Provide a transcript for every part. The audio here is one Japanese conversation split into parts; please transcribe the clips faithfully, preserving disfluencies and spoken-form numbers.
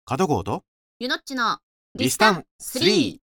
角郷とゆのっちのリスタンスリー。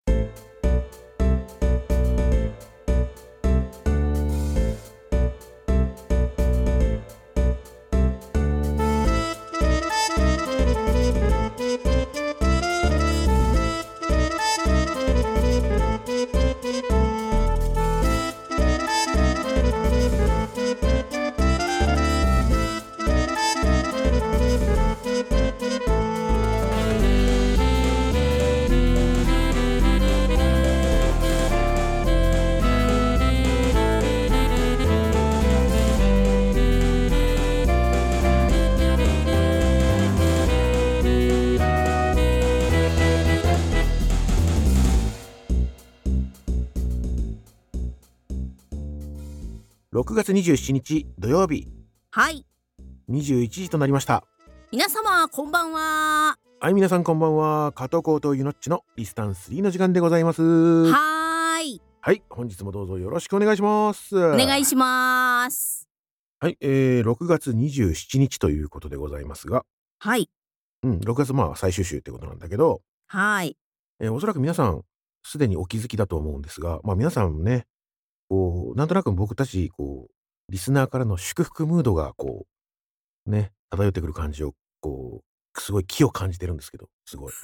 ろくがつにじゅうしちにち土曜日、 はい、 にじゅういちじとなりました。 皆様こんばんは。 はい、皆さんこんばんは。角郷とゆのっちのリスタンスリーの時間でございます。 はーい、 はい、本日もどうぞよろしくお願いします。 お願いします。 はい、えー、ろくがつにじゅうしちにちということでございますが、 はい、 うん、ろくがつまあ最終週ってことなんだけど、 はい、 えーおそらく皆さんすでにお気づきだと思うんですが、まあ皆さんね、こうなんとなく僕たちこうリスナーからの祝福ムードがこうね漂ってくる感じをこうすごい気を感じてるんですけど、すごい。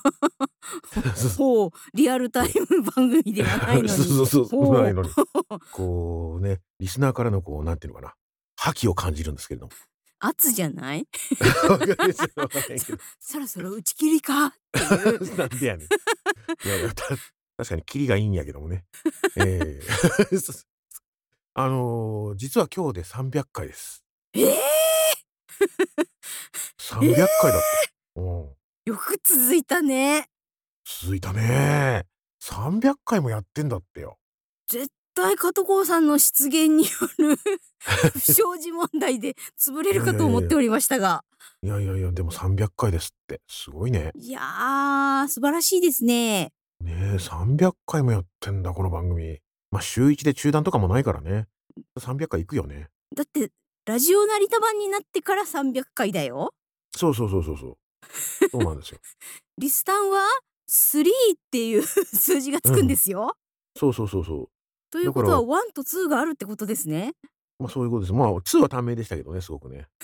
ほう、リアルタイム番組ではないのに。 そうそうそうそう、 ほうないのに。こうね、リスナーからのこうなんていうのかな、覇気を感じるんですけれども。 圧じゃない？ わかんないわかんないけど。 そろそろ打ち切りかっていう。 なんでやねん。いやいや、た確かにキリがいいんやけどもね。ええそうあのー実は今日でさんびゃっかいです。 えー、えさんびゃっかいだって。うん。 ー、よく続いたね。 続いたね。さんびゃっかいもやってんだってよ。 絶対加藤さんの失言による不祥事問題で潰れるかと思っておりましたが。 いやいやいや、でもさんびゃっかいですって。すごいね。 いやー、素晴らしいですね。 ねえ、さんびゃっかいもやってんだ、この番組。ま、週いちで中断とかもないからね。さんびゃっかいいくよね。 だってラジオ成田版になってからさんびゃっかいだよ。 そうそうそうそうそう。そうなんですよ。 リスタンはスリーっていう数字がつくんうん。 ですよ。 そうそうそうそう。 というだから、 ことはワンとツーがあるってことですね。 ま、そういうことです。まあ、ツーは短命でしたけどね、すごくね。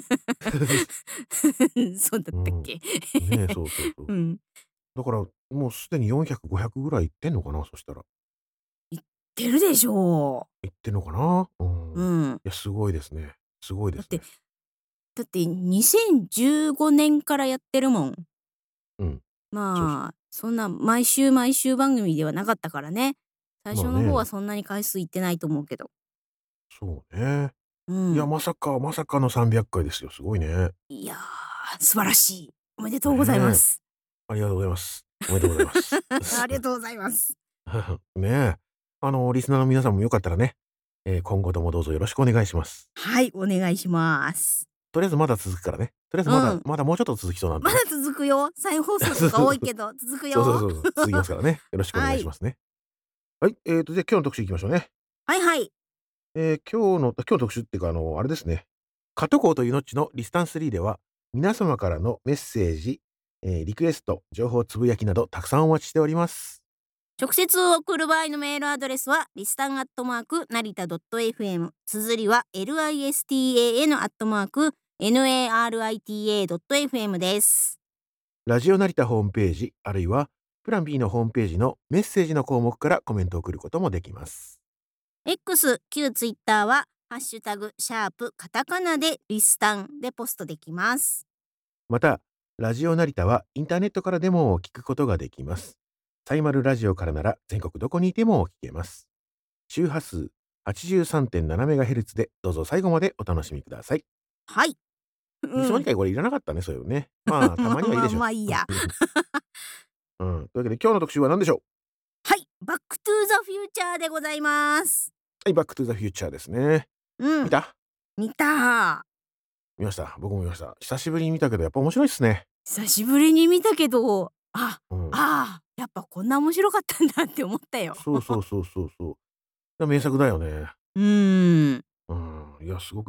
そうだっうん。 たっけ？ ねえ、そうそうそう。 うん。 だから、もうすでによんひゃく、ごひゃくぐらいいってんのかな、そしたら。 言ってるでしょいってんのかな？うう。 ん。いうん。 や、すごいですね。すごいでだってすね。 だってにせんじゅうごねんからやってるもん。 うん。そうそまあ、そんな毎週毎週番組ではなかったからね。最う。ま初あね、 の方はそんなに回数いってないと思うけど。 そうね。いや、 うん。 まさかまさかのさんびゃっかいですよ。すごいね。 いやー、素晴らしい。おめでとうございまねえ。 す。 ありがとうございます。おめでとうございます。 ありがとうございます。 ねえ。あの、リスナーの皆さんもよかったらね、えー今後ともどうぞよろしくお願いします。 はい、お願いします。 とりあえずまだ続くからね。とりあえずうまだん。 まだもうちょっと続きそうなんでまだね。 続くよ。再放送とか多いけど、続くそうそうよ。 そうそう、続きますからね。よろしくお願はい。 いしますね。はい、えーと、じゃあ今日の特集いきましょうね。 はいはい。 えー今日の今日の特集っていうか、あの、あれですね。加藤浩とゆのっちのリスタンスリーでは、皆様からのメッセージ、えーリクエスト、情報つぶやきなどたくさんお待ちしております。 直接送る場合のメールアドレスは、リスタンアットマーク、成田 .fm。綴りは、listan アットマーク、narita.fm です。 ラジオ成田ホームページ、あるいはプラン B のホームページのメッセージの項目からコメントを送ることもできます。 X、旧 Twitter は、ハッシュタグ、シャープ、カタカナでリスタンでポストできます。 また、ラジオ成田はインターネットからでも聞くことができます。サイマルラジオからなら全国どこにいても聞けます。周波数 はちじゅうさんてんななメガヘルツ でどうぞ最後までお楽しみください。 はい。 いつうん。 の間にかこれいらなかったね、そういうのね。まあ、たまあまにはいいでしょまあまあいいや。 う。うん。というわけで今日の特集は何でしょう？ はい、バックトゥーザフューチャーでございます。 はい、バックトゥザフューチャーですね。 うん、 見た？ 見た。 見ました。僕も見ました。久しぶりに見たけどやっぱ面白いっすね。 久しぶりに見たけど、あ、 うん。 ああ、やっぱこんな面白かったんだって思ったよ。 そうそうそうそうそう。いや名作だよね。 うーん。 うん。いや、すごく良かっ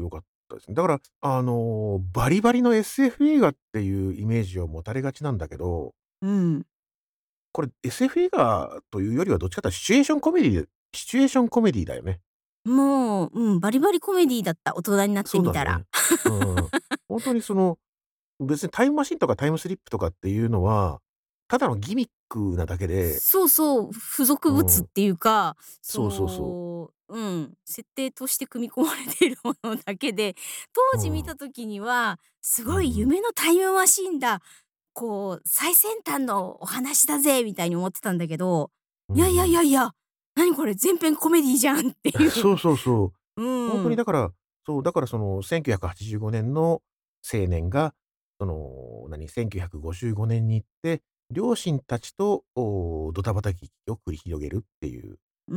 たですね。だから、あの、バリバリの エスエフ 映画っていうイメージを持たれがちなんだけどうん。 これ エスエフ 映画というよりはどっちかというとシチュエーションコメディシチュエーションコメディだよね。 もう、うん、バリバリコメディだった、大人になってみたら。 そうだね。うん。ほんとにその、別にタイムマシンとかタイムスリップとかっていうのは、ただのギミックなだけでそうそう、付属うん。 物っていうか、そそうそうそう。 の、うん、設定として組み込まれているものだけで、当時見うん。 た時には、すごいうんうん。 夢のタイムマシンだ、こう最先端のお話だぜみたいに思ってたんだけど、 うんいやいやいうん。 やいや、何これ全編コメディじゃんっていう。 そうそうそう。 うほんとにん。 だから、そう、だからそのせんきゅうひゃくはちじゅうごねんの青年が、その、何、せんきゅうひゃくごじゅうごねんに行って、両親たちと、お、ドタバタ劇を繰り広げるっていう、 うん。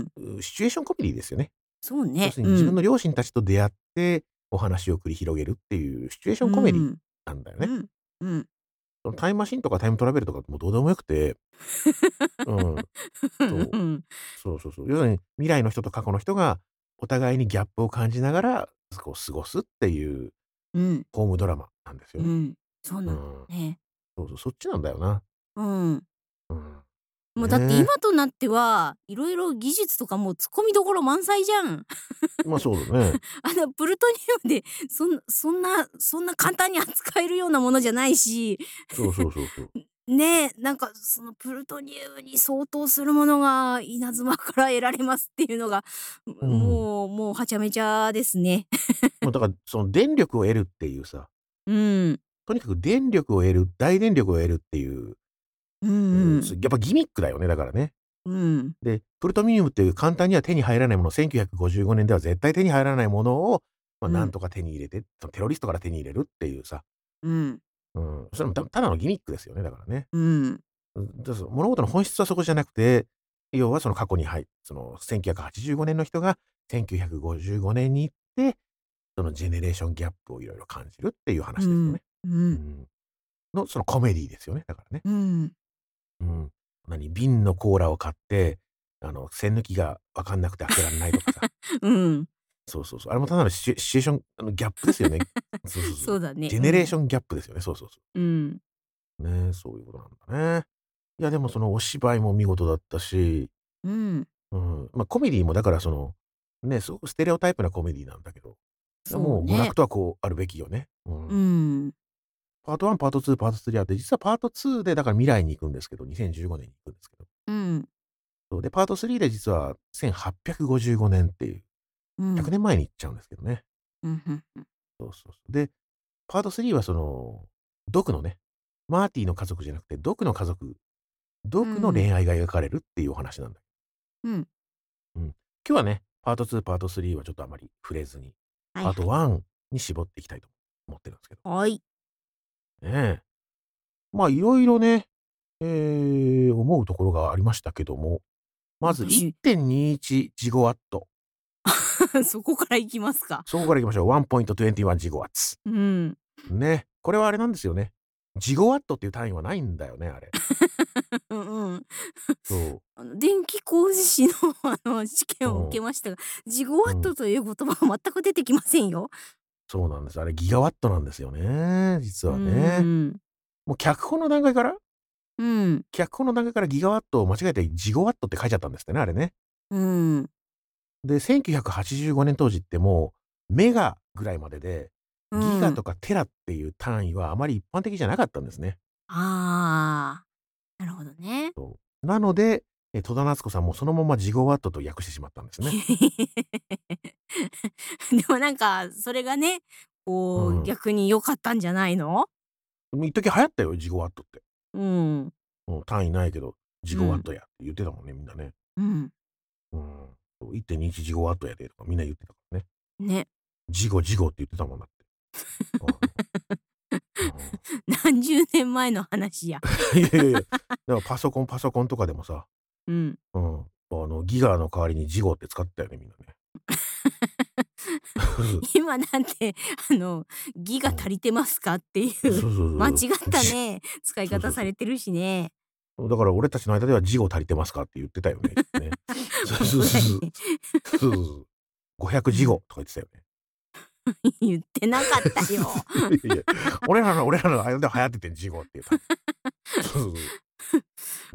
うシチュエーションコメディですよね。 そうね、 要するに自分うん。 の両親たちと出会って、お話を繰り広げるっていうシチュエーショうンコメディん。 なんだよね。 うん、うん。 そのタイムマシンとかタイムトラベルとかもうどうでもよくてうん。そう。 うん。 そうそうそう。要するに、未来の人と過去の人が、お互いにギャップを感じながら、こう過ごすっていううん。 ホームドラマなんですよね。 うん、そうなんだようん。 ね。 そうそう、そっちなんだよな。 うん。 うん。 もうだって今ね。 となっては、色々技術とかもう突っ込みどころ満載じゃん。 ま、そうだね。 あのプルトニウムで、そんそんなそんな簡単に扱えるようなものじゃないし。 そうそうそうそう。 ね、なんかそのプルトニウムに相当するものが稲妻から得られますっていうのが、 うん。 もうもうはちゃめちゃですね。 ま、だから、その電力を得るっていうさうん。 とにかく電力を得る、大電力を得るっていううんう、 うん。 すやっぱギミックだよね、だからね。 うん。 で、プルトニウムっていう簡単には手に入らないもの、せんきゅうひゃくごじゅうごねんでは絶対手に入らないものを、ま、 うん。 なんとか手に入れて、そのテロリストから手に入れるっていうさ。 うん。 うん、それもたただのギミックですよね、だからね。 うん。 うん、だそ物事の本質はそこじゃなくて、要はその過去にはいそのせんきゅうひゃくはちじゅうごねんの人がせんきゅうひゃくごじゅうごねんに行って、そのジェネレーションギャップを色々感じるっていううん、 話ですよね。 うん。 うん。の、そのコメディですよね、だからね。 うん。 うん。何、瓶のコーラを買って、あの、栓抜きが分かんなくて開けらんないとかさ。 うん。 そうそうそう。あれもただのシチュシチュエーション、あの、ギャップですよね。そうそうそう。 そうだね、 ジェうん。 ネレーションギャップですよね。そうそうそう。 うん。 ね、そういうことなんだね。いや、でもそのお芝居も見事だったしうん。 うん、ま、コメディもだからその、ね、すごくステレオタイプなコメディなんだけど、いやもう娯そうね。 楽とはこうあるべきよね。ううん。 ん。 パートワン、パートツー、パートスリーあって、実はパートツーでだから未来に行くんですけど、にせんじゅうごねんに行くんですけど。 うん。 そう、で、パートスリーで実はせんはっぴゃくごじゅうごねんっていう、ひゃくうん。 ねん前に行っちゃうんですけどね。 うん、ふんふん。 そうそうそう。で、パートスリーはその、ドクのね、マーティの家族じゃなくて、ドクの家族、ドクのうん。 恋愛が描かれるっていうお話なんだ。 うん。 うん。今日はね、パートツー、パートスリーはちょっとあまり触れずに、パートはいはい。 ワンに絞っていきたいと思ってるんすけど。 はい。 ねえ。ま、色々ね、ええ、思うところがありましたけども、まずいっ私てんにいちジゴワット。 そこから行きますか。 そこから行きましょう。ワンポイントトゥエンティワンジゴワッツ。 うん。 ね、これはあれなんですよね。ジゴワットっていう単位はないんだよね、あれ。 うんうん。 そう。 あの電気工事士のあの試験を受うん。 けましたが、ジゴワッうん。 トという言葉は全く出てきませんよ。 そうなんです。あれギガワットなんですよね、実うはね。 ーん。 もう脚本の段階からうん。 脚本の段階からギガワットを間違えてジゴワットって書いちゃったんですってね、あれね。 うん。 で、せんきゅうひゃくはちじゅうごねん当時ってもうメガぐらいまでで、 うん。 ギガとかテラっていう単位はあまり一般的じゃなかったんですね。 ああ、なるほどね。 そう。なので、え、戸田奈津子さんもそのままジゴワットと訳してしまったんですね。 でもなんか、それがね、こううん。 逆に良かったんじゃないの？ うん、一時流行ったよ、ジゴワットって。 うん。 うん、単位ないけど、ジうん。 ゴワットやって言ってたもんね、みんなね。 うん。 うん。そう、いってんにいちジゴワットやでとかみんな言ってたからね。 ね。 ジゴジゴって言ってたもんだって。あのうん。 何十年前の話や。 いやいやいや、だからパソコンパソコンとかでもさ、 うん。 うん、あの、ギガの代わりにジゴって使ったよね、みんなね。 今なんて、あの、ギガうん。 足りてますかっていそうう、 そうそう。 間違ったじね、使い方そうそうそう。 されてるしね。 そう、だから俺たちの間ではジゴ足りてますかって言ってたよね、ね。そうほんそうそうそう。 とだね。 そうそうそう。ごひゃくうん。 ジゴとか言ってたよね。 言ってなかったよ。 いやいや、俺らの俺らの間で流行っててん、ジゴっていう。そうそうそう。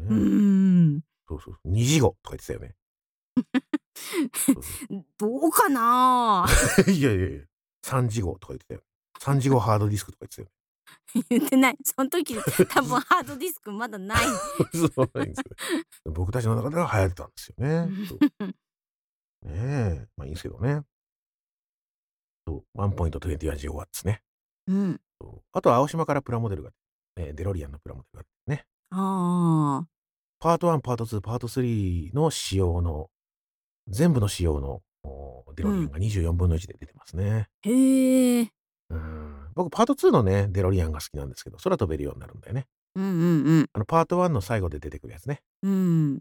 うね。 ーん。 そうそう、にジゴとか言ってたよね。そうそう。 どうかな。 いやいやいや、さんジゴとか言ってたよ。さんジゴハードディスクとか言ってたよ。 言ってない。そん時多分ハードディスクまだない。 そうなんですよ。僕たちの中では流行ってたんですよね。そう。ねえ、まあいいんすけどね。そう、ワンポイントトゥエンティワンジゴワッツね。 うん。 そう、あとは青島からプラモデルが、え、デロリアンのプラモデルがね。 ああ。 パートワン、パートツー、パートスリーの仕様の、全部の仕様の、おデうん。 ロリアンがにじゅうよんぶんのいちで出てますね。 へえ。 うーん、僕パートツーのね、デロリアンが好きなんですけど、空飛べるようになるんだよね。 うんうんうん。 あのパートワンの最後で出てくるやつね。 うん。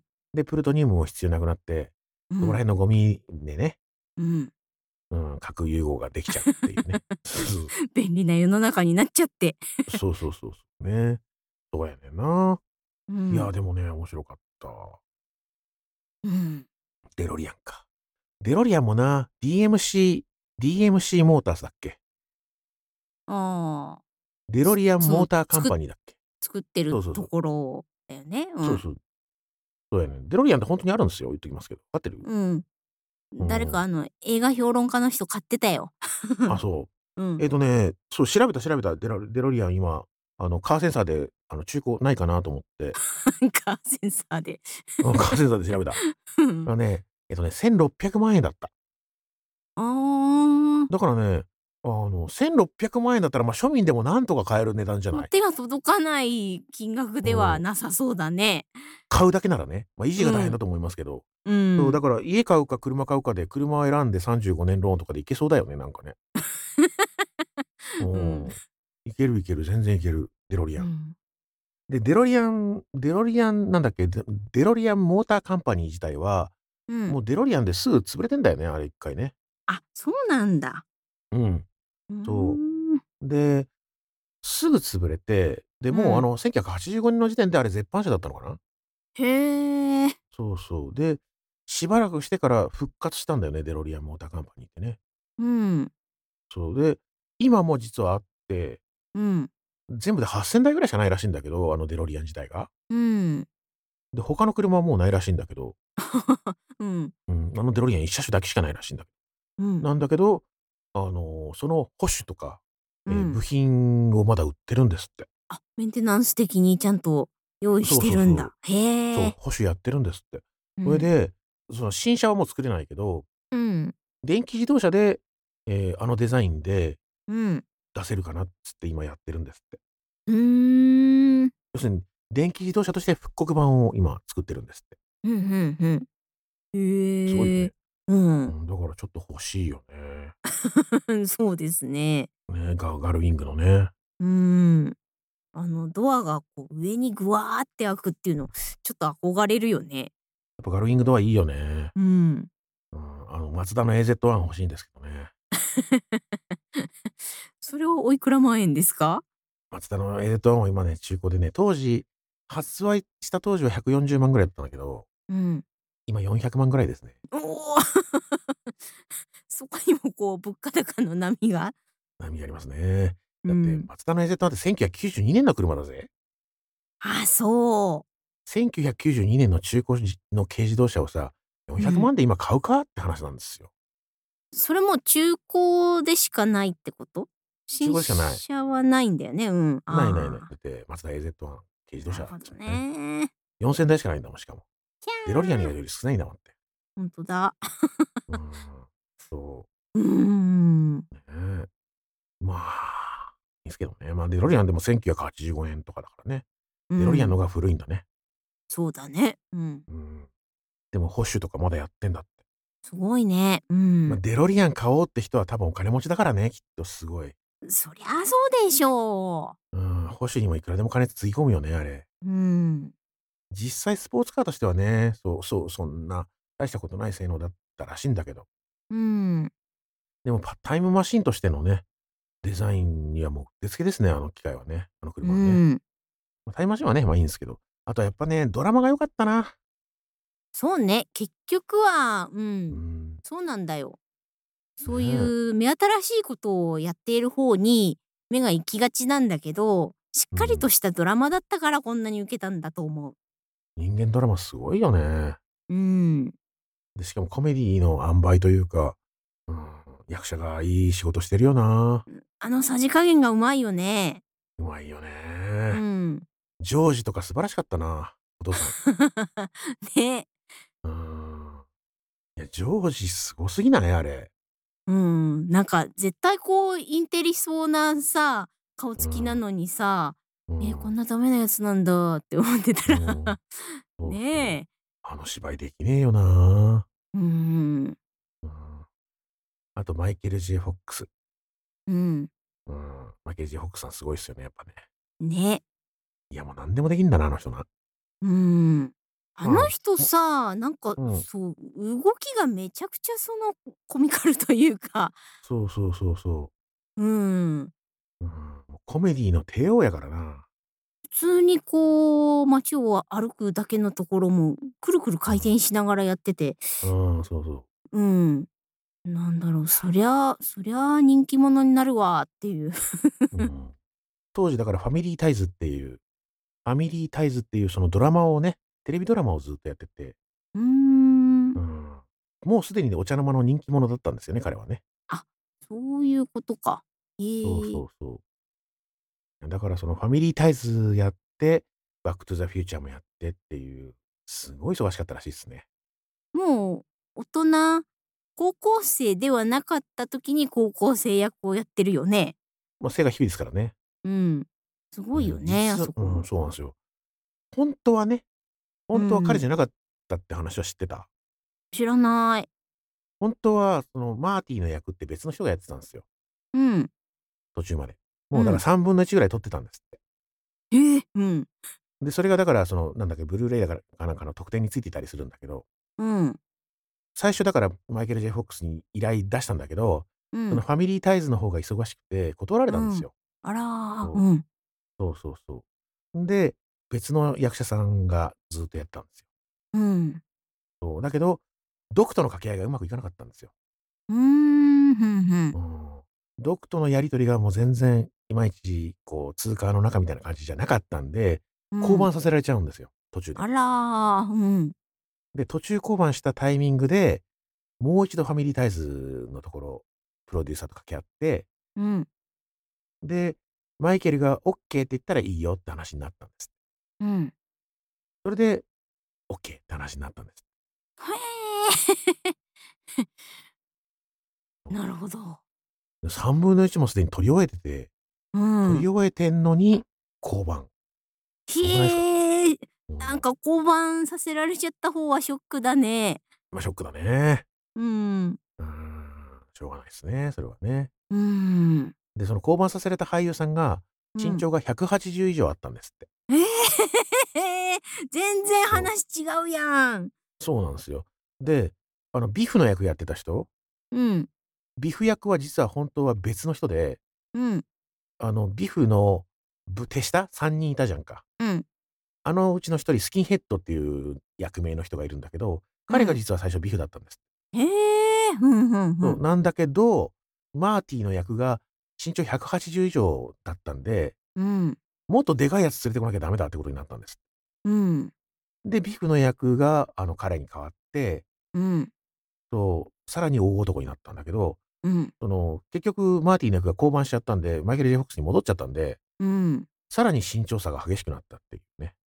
で、プルトニウムも必要なくなって、そこらうん。 辺のゴミでね、 うん。 うん、核融合ができちゃうっていうね。そう。 便利な世の中になっちゃって。 そうそうそうそうね。そうやねんな。いや、 うん。 でもね、面白かった。 うん。 デロリアンか。デロリアンもな、ディーエムシー ディーエムシー モーターズだっけ？ ああ。 デロリアンその、 モーターカンつくパニーだっけ？ 作ってるとそうそうそう。 ころだよね。うん。 そうそう。そうやねん。デロリアンってほんとにあるんですよ、言っときますけど。合ってる？ うん。 うん。 誰かあの映画評論家の人買ってたよ。 あ、そう。 うん。 えっとね、そう、調べた調べた。デロデロリアン今、あの、カーセンサーで、あの、中古ないかなと思って。 カーセンサーで。 うん、カーセンサーで調べた。 うん。 あね、えっとね、せんろっぴゃくまんえんだった。 ああ。 だからね、あの、せんろっぴゃくまんえんだったら、ま、庶民でもなんとか買える値段じゃもうない。 手が届かない金額ではうん。 なさそうだね。 買うだけならね。ま、維持が大うん。 変だと思いますけど。 うそう、だん。 から家買うか車買うかで、車を選んでさんじゅうごねんローンとかでいけそうだよね、なんかね。ううん。 ん。いけるいける、全然いける、デロリアン。 うん。 で、デロリアンデロリアンなんだっけ、デデロリアンモーターカンパニー自体は、 うん。 もうデロリアンですぐ潰れてんだよね、あれいっかいね。 あ、そうなんだ。 うん。 うーそん。 う。で、すぐ潰れて、で、 うん。 もうあの、せんきゅうひゃくはちじゅうごねんの時点であれ絶版車だったのかな？ へえ。 そうそう。で、しばらくしてから復活したんだよね、デロリアンモーターカンパニーってね。 うん。 そう、で、今も実はあって、 うん。 全部ではっせんだいぐらいしかないらしいんだけど、あのデロリアン自体が。 うん。 で、他の車はもうないらしいんだけど、 うん。 うん、あのデロリアンいっ車種だけしかないらしいんだ。 うん。 なんだけど、あの、その保守とか、え、 うん。 部品をまだ売ってるんですって。 あ、メンテナンス的にちゃんと用意しそうそうそう。 てるんだ。へそう、 え。 保守やってるんですって。 うん。 それで、その新車はもう作れないけど、 うん。 電気自動車で、え、あのデザインでうん。 出せるかなっつって今やってるんですって。 うーん。 要するに、電気自動車として復刻版を今作ってるんですって。 ふんふんふん。へえ。 すごいよね。 うん。 うん、だからちょっと欲しいよね。 そうですね。 ね、ガガルウィングのね。 うーん。あのドアがこう上にぐわって開くっていうの、ちょっと憧れるよね。 やっぱガルウィングドアいいよね。 うん。 うん、あのマツダの エーゼットワン 欲しいんですけどね。 それはおいくら万円ですか？ マツダの エーゼットワン は今ね、中古でね、当時、発売した当時はひゃくよんじゅうまんぐらいだったんだけど、 うん。 今よんひゃくまんぐらいですね。 おお。そこにもこう物価高の波が。 波ありますね。だってうん。 マツダの エーゼットワン ってせんきゅうひゃくきゅうじゅうにねんの車だぜ。 あ、そう。 せんきゅうひゃくきゅうじゅうにねんの中古じの軽自動車をさ、400 うん。 万で今買うかって話なんですよ。 それも中古でしかないってこと？ 中新古でしかない。 車はないんだよね。うん。 ないないない。 ああ。 だってマツダ エーゼットワン 軽自動車でなるほどすもんね。 ね。 よんせんだいしかないんだもん、しかも。 ひデロリアンゃー。 より少ないんだもんって。 ほんとだ。 うーん。そうーん。 う。ね。まあ、いいんすけどね。まあ、デロリアンでもせんきゅうひゃくはちじゅうごねんとかだからね。デロリアンのうん。 が古いんだね。 そうだね。うん。 うん。でも保守とかまだやってんだって。 すごいね。うま、 ん。 デロリアン買おうって人は多分お金持ちだからね、きっとすごい。 そりゃそうでしょう。 うん、保守にもいくらでも金つぎ込むよね、あれ。 うん。 実際スポーツカーとしてはね、そうそう、そんな大したことない性能だったらしいんだけど。 うん。 でもパタイムマシンとしてのね、デザインにはもううってつけですね、あの機械はね、あのう車はね。 ん。 ま、タイムマシンはね、ま、いいんすけど、あとはやっぱね、ドラマが良かったな。 そうね、結局は、ううーん、 ん。 そうなんだよ。 そういね。 う目新しいことをやっている方に目が行きがちなんだけど、しっかりとうん。 したドラマだったからこんなに受けたんだと思う。 人間ドラマすごいよね。 うーん。 で、しかもコメディの塩梅というか、うん、役者がいい仕事してるよな。 あのさじ加減がうまいよね。 うまいようね。 ん。 ジョージとか素晴らしかったな、お父さん。 ね。 うーん。いや、ジョージすごすぎない？あれ。 うん、なんか絶対こうインテリそうなさ、顔つきなうん。 のにさ、え、こうん。 んなダメなやつなんだって思ってたうん。 ら、 そうそう。 ねえ。 あの芝居できねえよな。 うーん。 うん。あとマイケル・ジェフォックス。 うん。 うん。マイケル・ジェフォックスさんすごいっすよね、やっぱね。 ね。 いや、もう何でもできんだな、あの人な。 うーん。あのまあ、 人もさ、なんかうん。 そう、動きがめちゃくちゃそのコミカルというか、 そうそうそうそう。 うーん。 うん、もうコメディの帝王やからな。 普通にこう街を歩くだけのところもくるくる回転しながらやってて、 うん。うん、そうそう。 うん。なんだろう、そりゃそりゃ人気者になるわっていう。 うん。当時だからファミリータイズっていう、ファミリータイズっていうそのドラマをね、テレビドラマをずっとやってて、 うーん。 うん。もうすでにね、お茶の間の人気者だったんですよね、彼はね。 あ、そういうことか。 そうええ。 そうそう。だからそのファミリータイズやって、バックトゥザフューチャーもやってっていう、すごい忙しかったらしいっすね。 もう大人、高校生ではなかった時に高校生役をやってるよね。 まあ、背が低いですからね。 うん。すごいで、 よね、あ実うん、 そこ。 そうなんですよ。ほんとはね、ほんとは彼うん。 じゃなかったって話は知ってた？ 知らない。 ほんとはそのマーティの役って別の人がやってたんすよ、 うん。 途中まで。もうだからうん。 さんぶんのいちぐらい撮ってたんですって。 ええ！うん。 で、それがだからその、なんだっけ、ブルーレイだからかなんかの特典についていたりするんだけど、 うん。 最初だからマイケル・ジェイ・フォックスに依頼出したんだけど、 うん。 そのファミリータイズの方が忙しくて断られうん。 たんですよ。 あら、 そう。 うん。 そうそうそう。んで、別の役者さんがずっとやったんですよ。 うん。 そう、だけど、ドクとの掛け合いがうまくいかなかったんですよ。 うーん、ふんふん。 うん。ドクとのやり取りがもう全然いまいち、こう、通過の中みたいな感じじゃなかったんで、 うん。 降板させられちゃうんですよ、途中で。 あら、うん。 で、途中降板したタイミングで、もう一度ファミリータイズのところ、プロデューサーと掛け合って、 うん。 で、マイケルがオッケーって言ったらいいよって話になったんです。 うん。 それで、オッケーって話になったんです。 へえ。なるほど。 さんぶんのいちもすでに撮り終えてて、 う撮りん。 終えてんのに降板。すごくないですか？ へえ。 うん。 なんか降板させられちゃった方はショックだね。 ま、ショックだね。 うん。 うーん、しょうがないですね、それはね。 うーん。 で、その降板させられた俳優さんが、 うん。 身長がひゃくはちじゅう以上あったんですって。 ええ！全然そう。 話違うやん。 そうなんすよ。で、あの、ビフの役やってた人、 うん。 ビフ役は実は本当は別の人で、 うん。 あの、ビフのぶ手下さんにんいたじゃんか。 うん。 あのうちのひとりスキンヘッドっていう役名の人がいるんだけど、彼がうん。 実は最初ビフだったんです。 へえ。ふんふんふそう、 ん。 なんだけど、マーティの役が身長ひゃくはちじゅう以上だったんで、 うん。 もっとでかいやつ連れてこなきゃダメだってことになったんです。 うん。 で、ビフの役が、あの、彼に代わって、 うん。 そう、さらに大男になったんだけど、 うん。 その、結局マーティの役が降板しちゃったんで、マイケル・ジェイ・フォックスに戻っちゃったんで、 うん。 さらに身長差が激しくなったっていうね。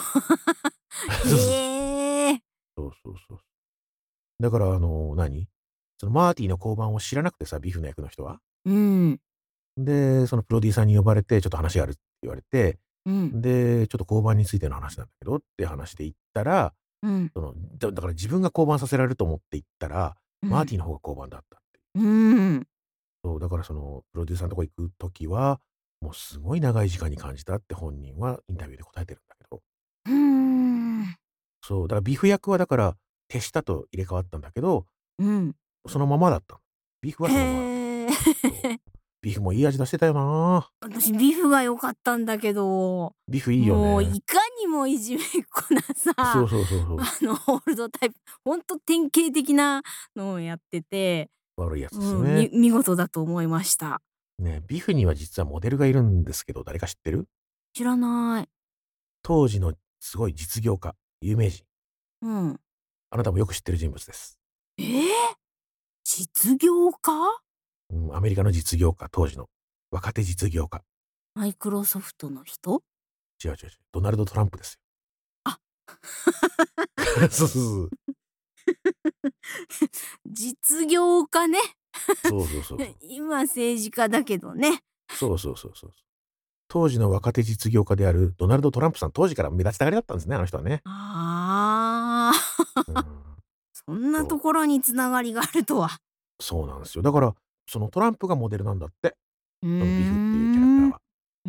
へえ。 そうそうそうそう。だから、あの、何そのマーティの降板を知らなくてさ、ビフの役の人は。 うん。 で、そのプロデューサーに呼ばれて、ちょっと話があるって言われて、 うん。 で、ちょっと降板についての話なんだけどって話で言ったら、 うん。 その、だだから自分が降板させられると思って行ったら、 うん。 マーティの方が降板だったって。 うーん。 そう、だからそのプロデューサーのとこ行く時は、もうすごい長い時間に感じたって本人はインタビューで答えてるんだけど。 うーん。 そう、だからビフ役はだから手下と入れ替わったんだけど、 うん。 そのままだったの。ビフはそのままだった。 へえ。 そう。ビフもいい味出してたよな。 私ビフが良かったんだけど、 ビフいいよね。 もういかにもいじめっ子なさ、あそうそうそうそう。 のオールドタイプ、ほんと典型的なのをやってて、 悪いやつですようん、みね。 見事だと思いました。 ね、ビフには実はモデルがいるんですけど、誰か知ってる？ 知らない。 当時のすごい実業家、有名人。 うん。 あなたもよく知ってる人物です。 ええ！実業家？ うん、アメリカの実業家、当時の若手実業家。 マイクロソフトの人？ 違う違う違う、ドナルド・トランプですよ。 あ。 そうそうそう。 実業家ね。 そうそうそうそう。 今政治家だけどね。 そうそうそうそう。当時の若手実業家であるドナルド・トランプさん、当時から目立ちたがりだったんですね、あの人はね。 ああ。 うん。 そんなそう。 ところに繋がりがあるとは。 そうなんですよ。だから、そのトランプがモデルなんだって。 うーそのビフっていうキャラクターん。 は。 うん。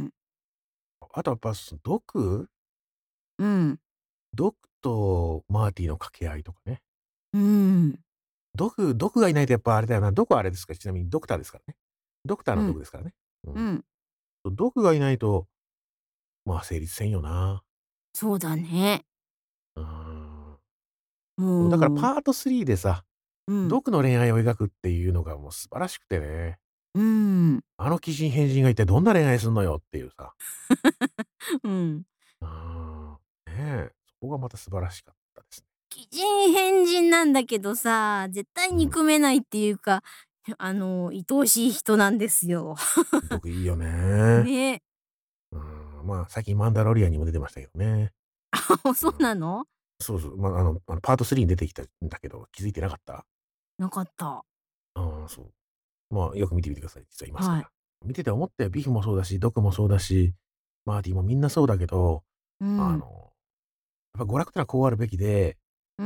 あとはやっぱ、すドクうん。 ドクとマーティの掛け合いとかね。 うーん。 ドクドクがいないとやっぱあれだよな、ドクはあれですか、ちなみにドクターですからね。ドクターのドうん。 クですからね。うん。 うん。 ドクがいないと、まあ、成立せんよな。 そうだね。 うーん。そう、だからもう。 パートスリーでさ、 うん。 ドクの恋愛を描くっていうのがもう素晴らしくてね。 うーん。 あの奇人変人が一体どんな恋愛すんのよっていうさ。 うん。 うーん。ねえ、そこがまた素晴らしかったです。 奇人変人なんだけどさ、絶対うん。 憎めないっていうか、あの、愛おしい人なんですよ。 ドクいいよね。 ね。 うーん、まあ、最近マンダロリアンにも出てましたけどね。 あ、そううん。 なの？ そうそう、ま、あのあのパートスリーに出てきたんだけど、気づいてなかった？ なかった。 ああ、そう。まあ、よく見てみてください。実はいますかはい。 ら。見てて思ったよ。ビフもそうだし、ドクもそうだし、マーティもみんなそうだけど、 うん。 あの、やっぱ娯楽ってのはこうあるべきで、 うん。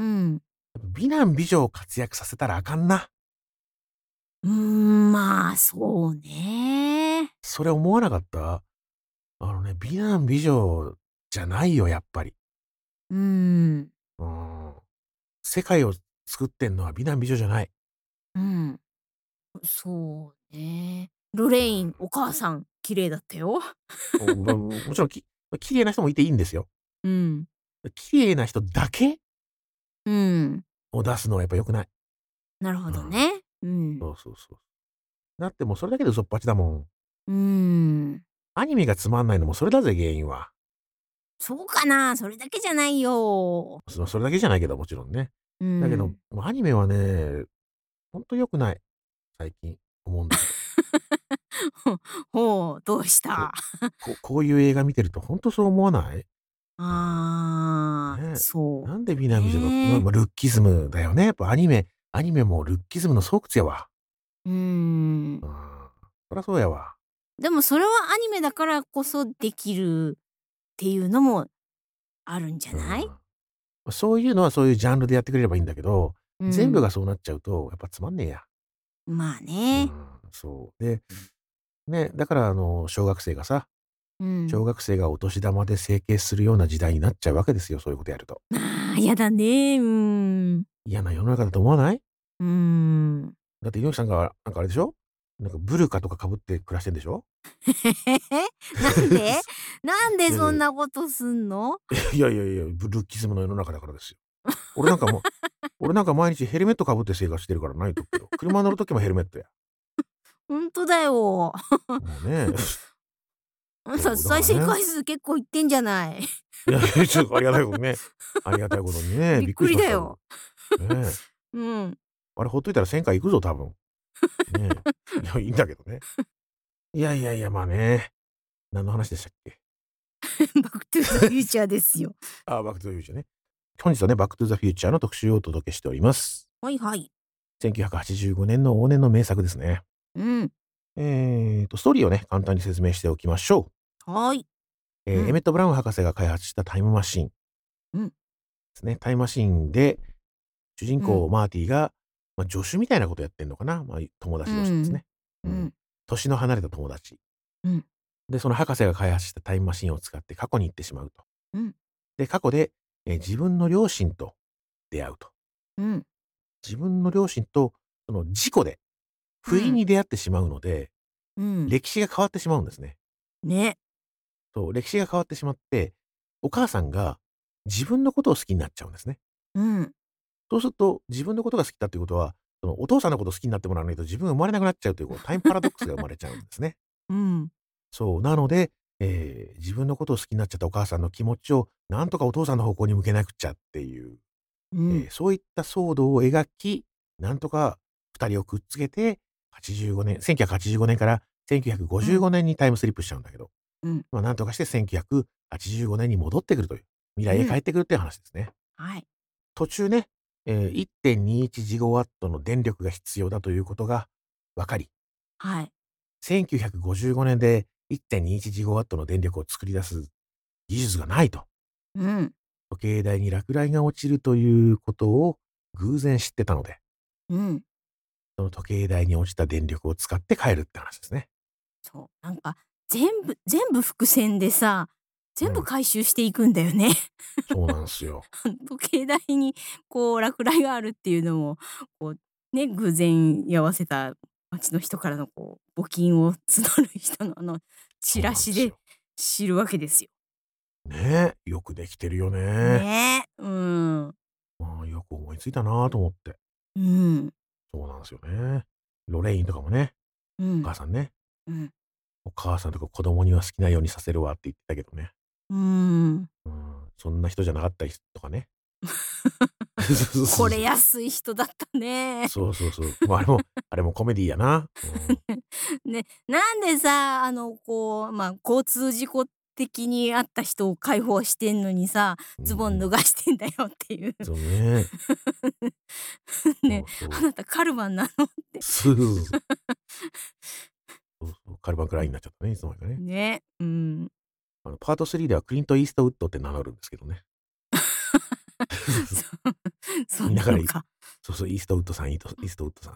やっぱ美男美女を活躍させたらあかんな。 うーん、まあ、そうね。 それ思わなかった？あのね、美男美女じゃないよ、やっぱり。 うーん。 うーん。世界を作ってんのは美男美女じゃない。 うん。そうね。ルレうイン、おん。 母さん、綺麗だったよ。 おま、もちろん、き綺麗な人もいていいんですよ。 うん。 綺麗な人だけうん。 を出すのはやっぱ良くない。 なるほうん。 どね。うん。 そうそうそう。だってもうそれだけで嘘っぱちだもん。 うーん。 アニメがつまんないのもそれだぜ、原因は。 そうかな、それだけじゃないよ。 そそれだけじゃないけど、もちろんね。 うだけど、 ん。 もうアニメはね、ほんと良くない。最近思うんだけど。 ほほう、どうしこた？ ここういう映画見てるとほんとそう思わない？うん。 ああ、 ね。 そうなんで美男美女が、まね。 ま、ルッキズムだよね。やっぱアニメアニメもルッキズムの巣窟やわ。 うーん。 うん。そらそうやわ。 でもそれはアニメだからこそできるっていうのもあるんじゃうない？ ん。そういうのはそういうジャンルでやってくれればいいんだけど、 うん。 全部がそうなっちゃうとやっぱつまんねえや。 まあね。 うん、そう。で、ね、だからあの、小学生がさ、 うん。 小学生がお年玉で整形するような時代になっちゃうわけですよ、そういうことやると。 ああ、やだね。うーん。 嫌な世の中だと思わない？ うーん。 だって猪木さんがなんかあれでしょ？なんかブルカとか被って暮らしてんでしょ？ なんで？なんでいやいや、 そんなことすんの？ いやいやいや、ブルッキズムの世の中だからですよ。俺なんかもう俺なんか毎日ヘルメット被って生活してるから何言っとくけど、車乗る時もヘルメットや。 ほんとだよ。 もうね、 あんたそう、だか再らね。 生回数結構いってんじゃない。 いやいや、ちょっとありがたいことね。ありがたいことにね、 びっびっくりしました。 くりだよ。 ねえ。 うん。 あれほっといたらせんかい行くぞ、多分。ねえ。いや、いいんだけどね。いやいやいや、まあね。何の話でしたっけ？ バックトゥーザフューチャーですよ。 ああ、バックトゥザフューチャーね。本日はね、バックトゥザフューチャーの特集をお届けしております。 はいはい。 せんきゅうひゃくはちじゅうごねんの往年の名作ですね。 うん。 ええと、ストーリーをね、簡単に説明しておきましょう。 はい。 ええ、エメうん。 ット・ブラウン博士が開発したタイムマシンでうん。 すね。タイムマシンで、主人うん。 公マーティが、ま、助手みたいなことやってんのかな、ま、友う達同士ですん。 ね。うん。 うん。 年の離れた友達。 うん。 で、その博士が開発したタイムマシンを使って過去に行ってしまうと。 うん。 で、過去で、え、自分の両親と出会うと。 うん。 自分の両親と、その事故で、不意うん。 に出会ってしまうので、 うん。 歴史が変わってしまうんですね。 ね。 そう、歴史が変わってしまって、お母さんが自分のことを好きになっちゃうんですね。 うん。 そうすると、自分のことが好きだっていうことは、 そのお父さんのこと好きになってもらわないと自分が生まれなくなっちゃうという、こうタイムパラドックスが生まれちゃうんですね。 うん。 そう、なので、ええ、自分のことを好きになっちゃったお母さんの気持ちをなんとかお父さんの方向に向けなくちゃっていう、 うん。 ええ、そういった騒動を描き、なんとかふたりをくっつけて、はちじゅうごねんせんきゅうひゃくはちじゅうごねんからせんきゅうひゃくごうん。 じゅうごねんにタイムスリップしちゃうんだけど、 うん。 ま、なんとかしてせんきゅうひゃくはちじゅうごねんに戻ってくるという、未来へ帰うん。 ってくるっていう話ですね。 はい。 途中ね、ええ、いってんにいちジゴワットの電力が必要だということが分かりはい。 せんきゅうひゃくごじゅうごねんでいってんにいちジゴワットの電力を作り出す技術がないと。 うん。 時計台に落雷が落ちるということを偶然知ってたので、 うん。 その時計台に落ちた電力を使って帰るって話ですね。 そう、なんか全部全部伏線でさ、全部うん、 回収していくんだよね。 そうなんすよ。 時計台にこう落雷があるっていうのも、こうね、偶然居合わせた町の人からのこう募金を募る人のあのチそうラシでなんですよ。 知るわけですよ。 ねえ、よくできてるよね。 ねえ、うん。 うん、よく思いついたなと思って。 うん。 そうなんすよね。ロレインとかもね、おうん。 母さんね、 うん。 お母さんとか子供には好きなようにさせるわって言ってたけどね。 うーん。 うん、そんな人じゃなかったりとかね。そうそうそ惚れうそう。 やすい人だったね。 そうそうそう。まあ、あれもあれもコメディーやな。うん。 ね、なんでさ、あの、こう、ま、交通事故的にあった人を解放してんのにさ、 うんうズボン脱ん。 がしてんだよっていう。 そうね。そね、 うそう。 あなたカルマンなのって。 そうそうそうそう。カルバンクラインになっちゃったね、いつの間にかね。 ね、うん。 あの、パートスリーではクリント・イーストウッドって名乗るんですけどね。 そう、そうみんなからいなのか。 そうそう、イーストウッドさん、イートイーストウッドさん。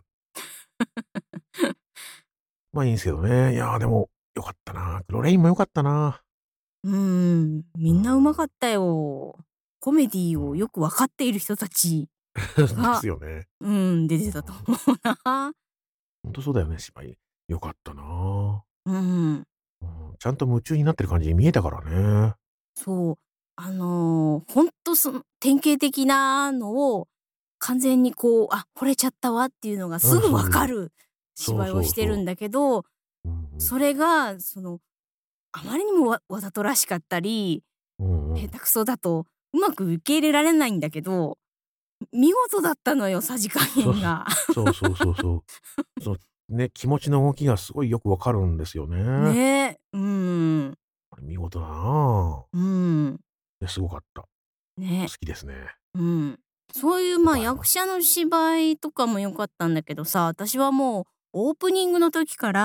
まあ、いいんすけどね。いや、でも良かったな。ロレインも良かったな。 うーん、みんなうまうん、 かったよ。コメディうん。 をよく分かっている人たちでが、 すよね。 うん、出うん。 てたと思うな。 ほんとそうだよね、芝居。良かったな。 うん。 うん、ちゃんと夢中になってる感じに見えたからね。 そう、あの、ほんとその典型的なのを完全にこう、あ、惚れちゃったわっていうのがすうん、 ぐそうそうそう。 分かるそう芝居をそうそしてるんだけど、 う。うんうん。 それがその、あまりにもわわざとらしかったり、 うんうん。 下手くそだとうまく受け入れられないんだけど、見事だったのよ、さじ加そう減が。 そうそうそうそう。そう、ね、気持ちの動きがすごいよくわかるんですよね。 ね、うん。 あれ見事だな。 うん。 いや、すごかった。好ね。 きですね。 うん。そういう、まあ、 他あります？ 役者の芝居とかも良かったんだけどさ、私はもうオープニングの時から、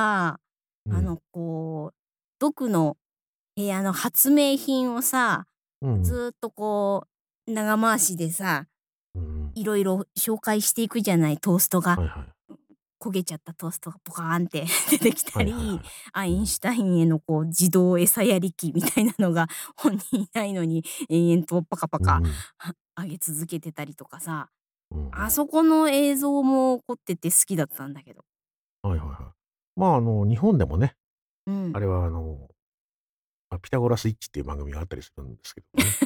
うん。 あの、こう、毒の部屋の発明品をさ、 うんうん。 ずっとこう、長回しでさ、 うんうん。 いろいろ紹介していくじゃない、トーストが。 はいはい。 焦げちゃったトーストがポカーンって出てきたり、 はいはいはい。 アイうん。 ンシュタインへのこう自動餌やり機みたいなのが本人いないのに延々とパカパカうんうん。 は上げ続けてたりとかさ、 うんうん。 あそこの映像も凝ってて好きだったんだけど。 はいはいはい。まあ、あの、日本でもね、 うん。 あれはあの、あ、ピタゴラスイッチっていう番組があったりするんですけどね。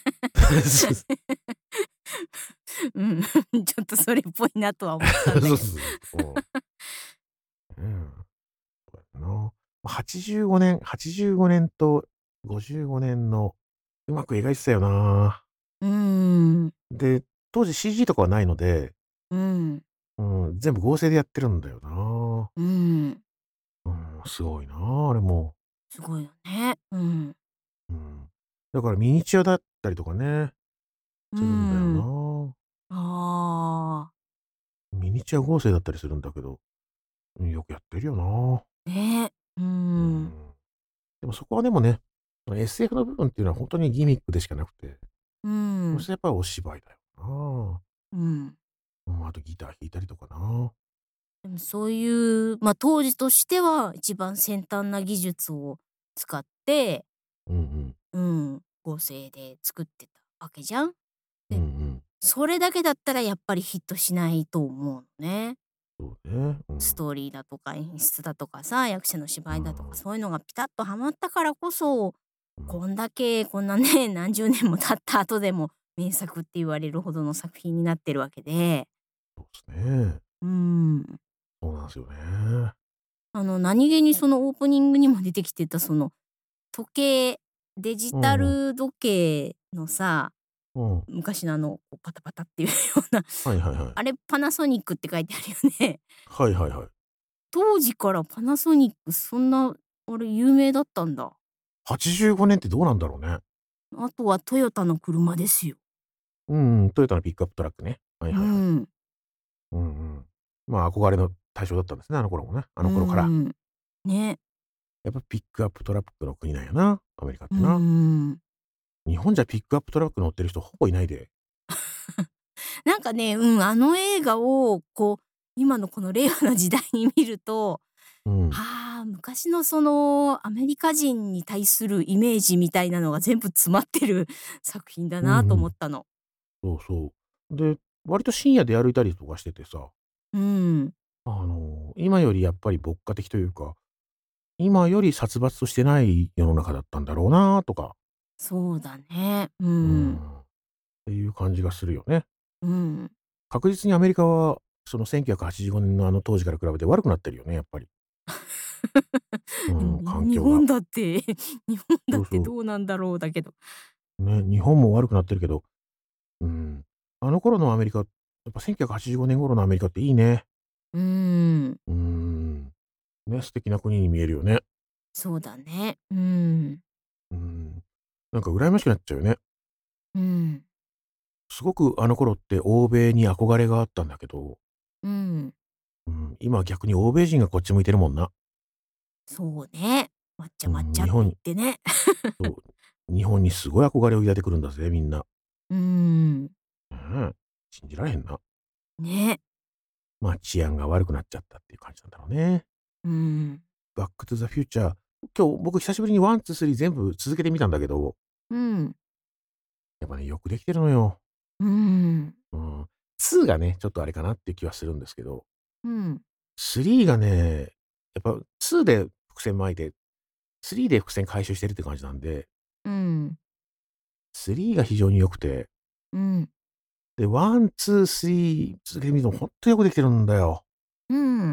うん、ちょっとそれっぽいなとは思ったんだけど。 そうそうそうそう。うん。そうだよな。ま、はちじゅうごねんはちじゅうごねんとごじゅうごねんのうまく描いてたよな。 うーん。 で、当時 シージー とかはないので、 うん。 うん、全部合成でやってるんだよな。 うん。 うん、すごいな、あれも。 すごいよね。うん。 うん。だからミニチュアだったりとかね、 うするんだよん。 な。 ああ。 ミニチュア合成だったりするんだけど、うん、よくやってるよな。 ね。ううん。 ん。でもそこはでもね、エスエフ の部分っていうのはほんとにギミックでしかなくて、 うん。 そしてやっぱりお芝居だよな。 うん。 うん、あとギター弾いたりとかな。 でもそういう、ま、当時としては一番先端な技術を使って、 うんうん。 うん、合成で作ってたわけじゃん。 うんうで、 ん。 それだけだったらやっぱりヒットしないと思うのね。 そうね。うん。 ストーリーだとか演出だとかさ、役者の芝居だとかうん。 そういうのがピタッとはまったからこそ、 うん。 こんだけこんなね、何十年も経った後でも名作って言われるほどの作品になってるわけで、 そうすね。 うーん。 そうなんすよね。 あの、何気にそのオープニングにも出てきてたその、時計デジタうんうん。 ル時計のさ、 うん。 昔のあの、こうパタパタっていうような、 はいはいはい。 あれパナソニックって書いてあるよね。 はいはいはい。 当時からパナソニックそんな、あれ有名だったんだ。 はちじゅうごねんってどうなんだろうね。 あとはトヨタの車ですよ。 うんうん、トヨタのピックアップトラックね。はいうはいはい。 ん。 うんうん。まあ、憧れの対象だったんですね、あの頃もね。あうーの頃から。 ん。ね。 やっぱピックアップトラックの国なんやな、アメリカっうーてな。 ん。 日本じゃピックアップトラック乗ってる人ほぼいないで。 なんかね、うん、あの映画をこう、今のこの令和な時代に見ると、 うん。 はあ、昔のそのアメリカ人に対するイメージみたいなのが全部詰まってる作品だなとうんうん。 思ったの。 そうそう。で、割と深夜で歩いたりとかしててさ、 うん。 あの、今よりやっぱり牧歌的というか、今より殺伐としてない世の中だったんだろうなとか、 そうだね。ううん。 ん、っていう感じがするよね。 うん。 確実にアメリカは、そのせんきゅうひゃくはちじゅうごねんのあの当時から比べて悪くなってるよね、やっぱり。うにん、環境が。 日本だって日本だってそうそどうなんだろうだけど。 う。ね、日本も悪くなってるけど、うん。あの頃のアメリカ、やっぱせんきゅうひゃくはちじゅうごねん頃のアメリカっていいね。 うーん。 うーん。ね、素敵な国に見えるよね。 そうだね。うん。 うん。なんか羨ましくなっちゃうよね。 うん。 すごくあの頃って欧米に憧れがあったんだけど、 うん。 うん、今は逆に欧米人がこっち向いてるもんな。 そうね。抹茶うん、 抹茶って言っ日本てね。 そう、日本にすごい憧れを抱いてくるんだぜ、みんな。 うーん。 ねえ、信じられへんな。 ね。 まあ、治安が悪くなっちゃったっていう感じなんだろうね。 うん。 バックトゥザフューチャー、今日僕久しぶりにワン、ツー、スリー全部続けてみたんだけど、 うん。 やっぱね、よくできてるのよ。 うーん。 うん。ツーがね、ちょっとあれかなっていう気はするんですけど、 うん。 スリーがね、やっぱツーで伏線巻いて、スリーで伏線回収してるって感じなんで、 うん。 スリーが非常に良くて、 うん。 で、ワン、ツー、スリー続けてみるとほんとよくできてるんだよ。 うん。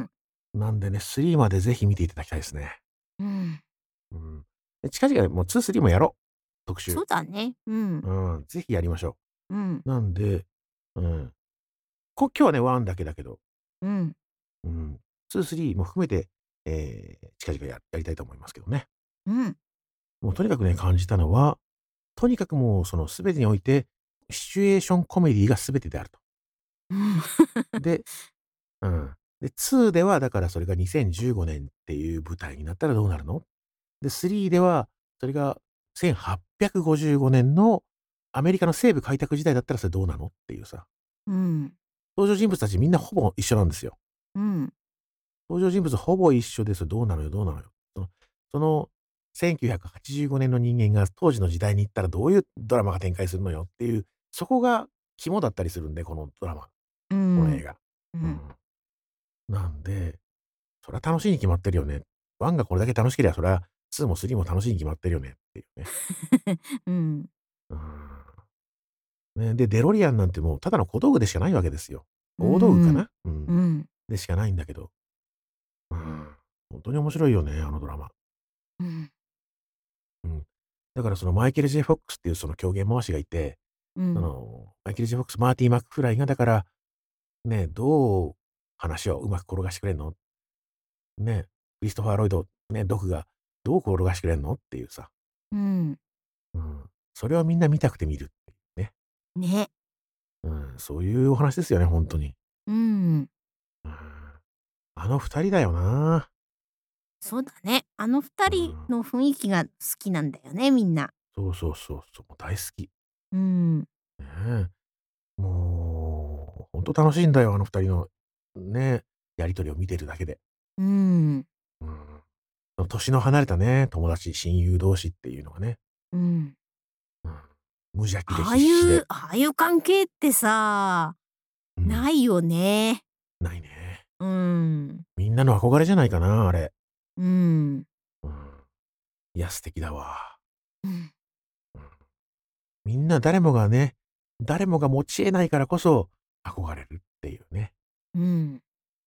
なんでね、スリーまでぜひ見ていただきたいですね。 うん。 うん。で、近々ね、もうツー、スリーもやろう。特集。 そうだね。うん。 うん、ぜひやりましょうん。 う。なんで、うん。こ今日はね、ワンだけだけど、 うん。 うん、ツー、スリーも含めて、ええ、近々ややりたいと思いますけどね。 うん。 もうとにかくね、感じたのは、とにかくもうその全てにおいて、シチュエーションコメディが全てであると。 うん。 で、うん。で、ツーではだからそれがにせんじゅうごねんっていう舞台になったらどうなるの？で、スリーでは、それがせんはっぴゃくごじゅうごねんのアメリカの西部開拓時代だったらそれどうなのっていうさ、 うん。 登場人物たちみんなほぼ一緒なんですよ。 うん。 登場人物ほぼ一緒ですよ。どうなのよ、どうなのよ。そのそのせんきゅうひゃくはちじゅうごねんの人間が当時の時代に行ったらどういうドラマが展開するのよっていう、そこが肝だったりするんで、このドラマ、 うん。 この映画。 うん。 うん。なんで、そりゃ楽しいに決まってるよね。ワンがこれだけ楽しければ、そりゃツーもスリーも楽しいに決まってるよねっていうね。 うん。 うーん。ね、で、デロリアンなんてもうただの小道具でしかないわけですよ。 う大道具かん。 な？うん。 うん。 でしかないんだけど、うーん、ほんとに面白いよね、あのドラマ。 うん。 うん。だからそのマイケル・ジェフォックスっていうその狂言回しがいて、そうん。 の、マイケル・ジェフォックス、マーティ・マックフライがだから、ね、どう話をうまく転がしてくれんの？ね、クリストファー・ロイド、ね、ドクがどう転がしてくれんの？っていうさ、 うん。 うん。それをみんな見たくて見るっていうね。 ね。 うん、そういうお話ですよね、ほんとに。 うん。 うん。あの二人だよな。 そうだね。あの二うん。 人の雰囲気が好きなんだよね、みんな。 そうそうそうそう、もう大好き。 うん。 ねえ。もう、ほんと楽しいんだよ、あの二人の、ね、やり取りを見てるだけで。 うん。 うん。その年の離れたね、友達、親友同士っていうのがね、 うん。 うん。無邪気でああいう、 必死で、 ああいう関係ってさ、 うん、 ないよね。 ないね。 うん。 みんなの憧れじゃないかな、あれ。 うん。 うん。いや、素敵だわ。 うん。 うん。みんな誰もがね、誰もが持ち得ないからこそ、憧れるっていうね。 うん。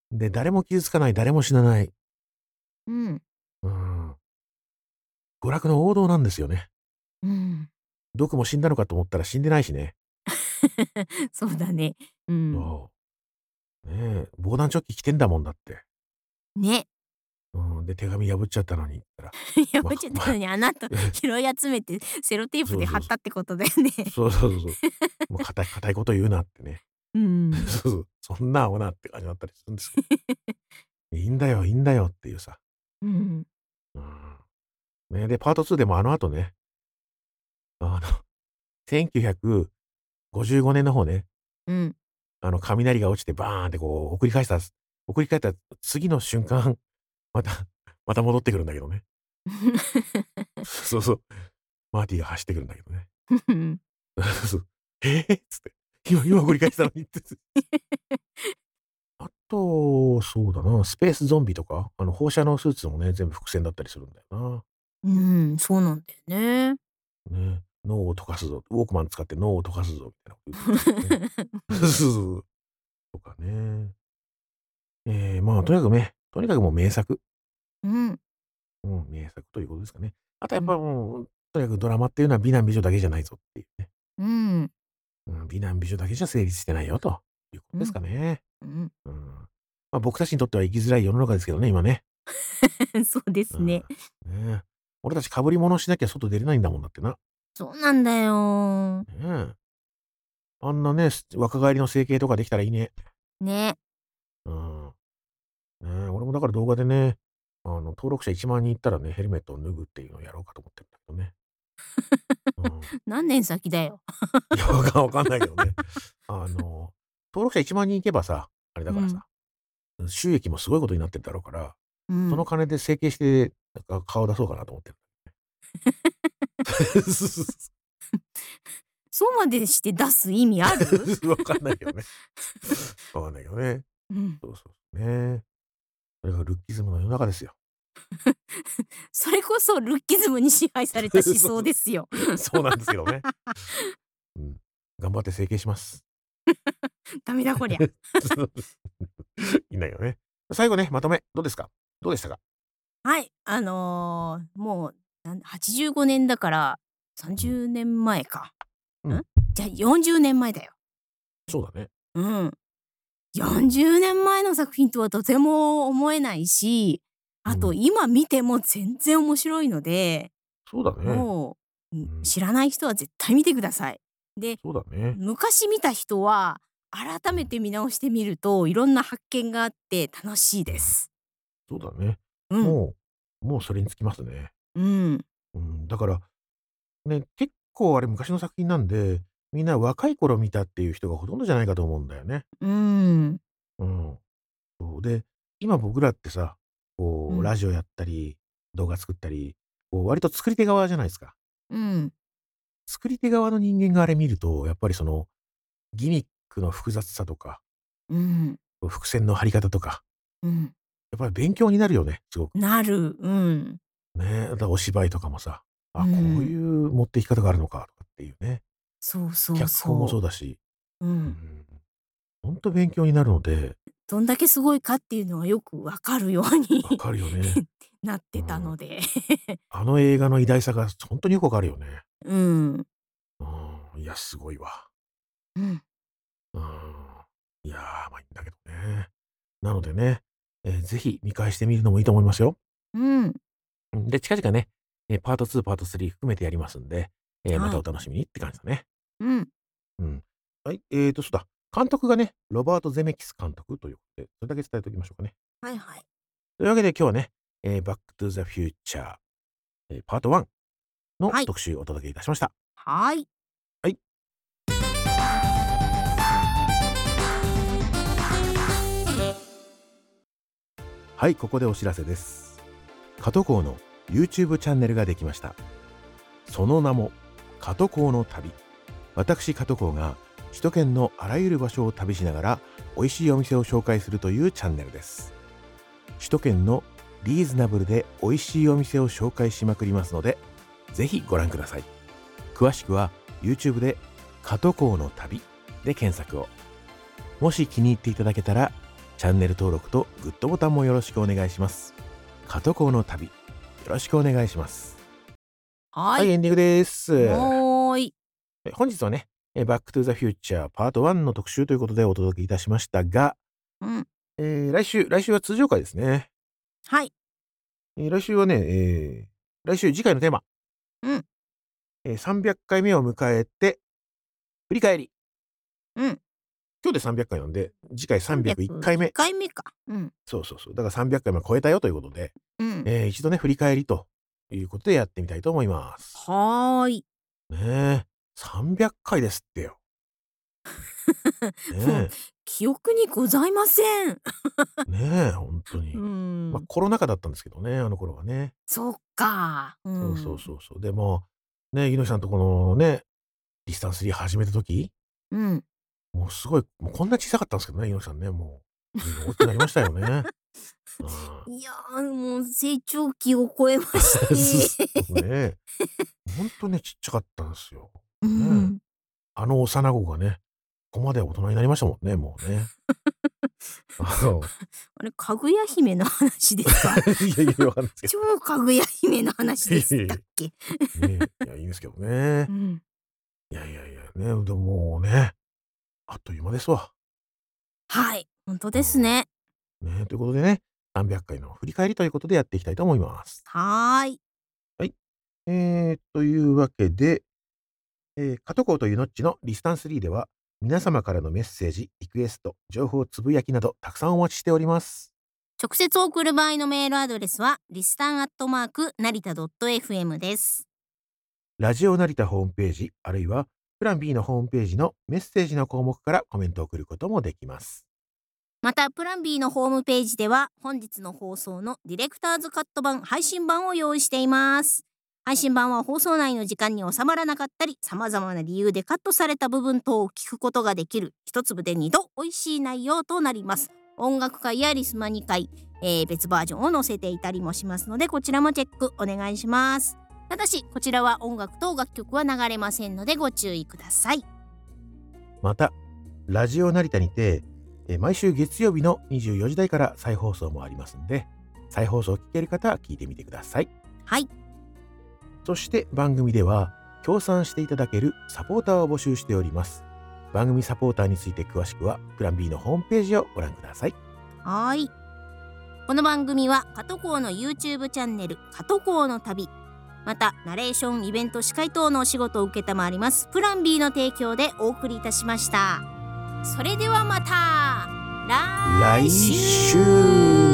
で、誰も傷つかない、誰も死なない。 うん。 うーん。娯楽の王道なんですよね。 うん。 毒も死んだのかと思ったら死んでないしね。 そうだね。うん。 そう。ねえ、防弾チョッキ着てんだもんだって。 ね。 うん、で、手紙破っちゃったのにったら、ま破っちゃったのにあの後拾い集めてセロテープそうそうそで貼ったってことだよね。 う。そうそうそうそう。もう固い固いこと言うなってね。 うん。 そうそう。そんなアホなって感じだったりするんですけど。いいんだよ、いいんだよっていうさ。 うん。 うん。ね、で、パートツーでもあの後ね、あの、せんきゅうひゃくごじゅうごねんの方ね、 うん。 あの、雷が落ちてバーンってこう送り返した送り返った次の瞬間、またまた戻ってくるんだけどね。そうそう。マーティが走ってくるんだけどね。 うん。 そう。「ええ！」っつって。今今送り返したのにって。あと、そうだな、スペースゾンビとか、あの放射能スーツもね、全部伏線だったりするんだよな。 うん、そうなんだよね。 ね、脳を溶かすぞ、ウォークマン使って脳を溶かすぞみたいなこと言ってるんですけどね。そうそうそう。とかね。ええ、まあ、とにかくね、とにかくもう名作。 うん。 うん、名作ということですかね。あとやっぱうん。 もう、とにかくドラマっていうのは美男美女だけじゃないぞっていうね。 うん。 うん、美男美女だけじゃ成立してないよということですうん。 かね。 うん。 うん。ま、僕たちにとっては生きづらい世の中ですけどね、今ね。 そうでうん。 すね。 ね。俺たち被り物しなきゃ外出れないんだもんだってな。 そうなんだよ。 ねえ。あんなね、す若返りの整形とかできたらいいね。 ね。 うん。ねえ、俺もだから動画でね、あの、登録者いちまん人いったらね、ヘルメットを脱ぐっていうのをやろうかと思ってるんだけどね。うん。 何年先だよ。 いや、わかわかんないけどね。あの、登録者いちまん人いけばさ、あれだうん。 からさ、うん、収益もすごいことになってるだろうから、 うん。 その金で整形して、なんか顔出そうかなと思ってる。 そうまでして出す意味ある？ わかんないけどね。わかんないけどね。 うん。 そうそうね。それがルッキズムの世の中ですよ。 それこそルッキズムに支配された思そうそう。 想ですよ。 そうなんですけどね。うん。頑張って整形します。 ダメだこりゃ。 そういいんだよね。最後ね、まとめ、どうですか？どうでしたか？ はい、あの、もう、なんはちじゅうごねんだから30 うん。 年前か。ん？ うん。 じゃ、よんじゅうねんまえだよ。 そうだね。 うん。 うん。 よんじゅうねんまえの作品とはとても思えないし、あとうん。 今見ても全然面白いので、 そうだね。 もう、ん、 うん。 知らない人は絶対見てください。で、 そうだね。 昔見た人は改うん。 めて見直してみると、いろんな発見があって楽しいうん。 です。 そうだね。 うん。 もうもうそれに尽きますね。 うん。 うん、だから、ね、結構あれ昔の作品なんで、みんな若い頃見たっていう人がほとんどじゃないかと思うんだよね。 うーん。 うん。そう、で、今僕らってさ、こううん。 ラジオやったり、動画作ったり、こう割と作り手側じゃないですか。 うん。 作り手側の人間があれ見ると、やっぱりその、ギミックの複雑さとか、 うん。 こう伏線の張り方とか、 うん。 やっぱり勉強になるよね、すごく。 なる。うん。 ね、だからお芝居とかもさ、 うあ、こういん。 う持っていき方があるのかとかっていうね。 そうそう脚本もそそうだし、 う。うん。 うん、ほんと勉強になるので、 どんだけすごいかっていうのがよくわかるようにわかるよね。 なってたうん。 のであの映画の偉大さがほんとによくわかるよね。 うん。 うん、いや、すごいわ。 うん。 うん。いや、ま、いいんだけどね。なのでね、ええ、ぜひ見返してみるのもいいと思いますよ。 うん。 うん、で、近々ね、え、パートツー、パートスリー含めてやりますんで、ええ、またおはい。 楽しみにって感じだね。 うん。 うん。はい、ええと、そうだ、監督がね、ロバート・ゼメキス監督ということで、それだけ伝えておきましょうかね。 はいはい。 というわけで今日はね、ええ、バックトゥザフューチャー、え、パートワンのはい。 特集をお届けいたしました。 はい。 はい。はい、ここでお知らせです。加藤港の YouTube チャンネルができました。その名も、加藤港の旅。私、加藤港が首都圏のあらゆる場所を旅しながら美味しいお店を紹介するというチャンネルです。首都圏のリーズナブルで美味しいお店を紹介しまくりますので、ぜひご覧ください。詳しくは YouTube で加藤港の旅で検索を。もし気に入っていただけたらチャンネル登録とグッドボタンもよろしくお願いします。加藤港の旅、よろしくお願いします。 ははい、エい。 ンディングです。 はーい。 え本日はね、えバックトゥザフューチャーパートワンの特集ということでお届けいたしましたが、 うん。 えー来週、来週は通常回ですね。 はい。 えー来週はね、えー来週次回のテーマ、 うん。 えーさんびゃっかいめを迎えて、振り返り。 うん。 今日でさんびゃっかいなんで、次回301 301 回目。 回目か。うん。 そうそうそう。だからさんびゃっかいも超えたよということで、 うん。 えー一度ね、振り返りということでやってみたいと思います。 はーい。 ねえ、さんびゃっかいですってよ。 もうね記憶にございません。 え、ねえ、ほんとうに。ま、 ん。 コロナ禍だったんですけどね、あの頃はね。 そっか。うそうそうん。 そうそう。でも、ね、猪木さんとこのね、ディスタンスリー始めた時、 うん。 もうすごい、もうこんな小さかったんですけどね、猪木さんね、もう、随分大きくなりましたよね。うん。 いやー、もう成長期を超えましそうて。 ね。ほんとね、ちっちゃかったんすよ。 うねえ。 ん。 あの幼子がね、ここまで大人になりましたもんね、もうね。あのあれ、かぐや姫の話ですか？ いやいや、わかんないですけど。 超かぐや姫の話でしいやいやいたっけ？ や、ねえ、いや、いいんですけどね。 うん。 いやいやいや、ね、でももうね、あっという間ですわ。 はい、ほんとうですね。 ん。ね、ということでね、さんびゃっかいの振り返りということでやっていきたいと思います。 はーい。 はい。えー、というわけで、えー、加藤港というノッチのリスタンスリーでは、皆様からのメッセージ、リクエスト、情報つぶやきなどたくさんお待ちしております。 直接送る場合のメールアドレスは、リスタンアットマーク成田 .fm です。 ラジオ成田ホームページ、あるいはプラン B のホームページのメッセージの項目からコメントを送ることもできます。 また、プラン B のホームページでは、本日の放送のディレクターズカット版、配信版を用意しています。配信版は放送内の時間に収まらなかったり、様々な理由でカットされた部分等を聞くことができる、一粒で二度美味しい内容となります。音楽会やリスマニ会、えー別バージョンを載せていたりもしますので、こちらもチェックお願いします。ただし、こちらは音楽と楽曲は流れませんのでご注意ください。 また、ラジオ成田にて、えー毎週月曜日のにじゅうよじ台から再放送もありますんで、再放送を聞ける方は聞いてみてください。 はい。 そして番組では、協賛していただけるサポーターを募集しております。番組サポーターについて詳しくは、プラン B のホームページをご覧ください。 はーい。この番組は加藤港の YouTube チャンネル加藤港の旅、またナレーション、イベント、司会等のお仕事を承りますプラン B の提供でお送りいたしました。それではまた来来週。 週